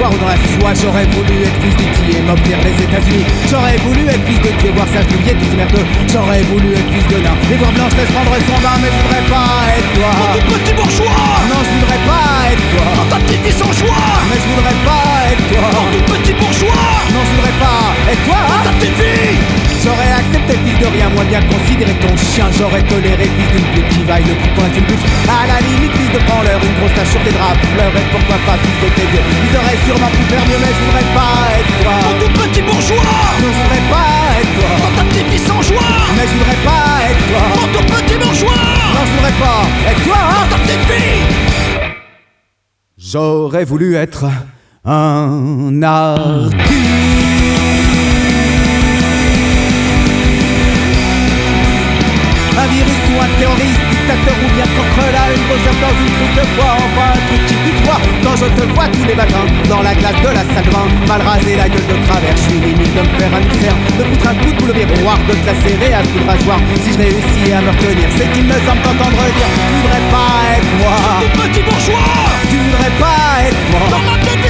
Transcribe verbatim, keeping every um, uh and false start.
victoire ou dans la soie. J'aurais voulu être fils d'E T et m'obtenir les États-Unis. J'aurais voulu être fils de Dieu, voir sa juillet tous ces merdeux. J'aurais voulu être fils de nain et voir Blanche laisse prendre son bain. Mais je voudrais pas être toi. Dans ton petit bourgeois. Non, je voudrais pas être toi. Dans ta petite vie sans joie. Mais je voudrais pas être toi. Dans ton petit bourgeois. Non, je voudrais pas être toi. Dans ta petite vie. J'aurais accepté fils de rien, moins bien considéré ton chien. J'aurais toléré fils d'une pute qui vaille le coup quand tu le butes. À la limite fils de branleur, une grosse tache sur tes draps. Pleurer pourquoi pas fils de tes vieux. Ils auraient sûrement pu faire mieux mais je voudrais pas être toi. Dans ton petit bourgeois. Non, je voudrais pas être toi. Dans ta petite vie sans joie. Mais je voudrais pas être toi. Dans ton petit bourgeois. Non, je voudrais pas être toi. Dans ta petite vie. J'aurais voulu être un artiste. Un virus ou un terroriste, dictateur ou bien cancrelat. Une grosse gerbe dans une troupe de poids, enfin un truc qui pue toi. Quand je te vois tous les matins, dans la glace de la salle de bain, mal rasé la gueule de travers, je suis limite de me faire un ulcère, de foutre un coup de boule au miroir, de te la serrer à coup de rasoir. Si je réussis à me retenir, c'est qu'il me semble t'entendre dire tu voudrais pas être moi. Ton petit bourgeois. Tu voudrais pas être moi. Dans ma tête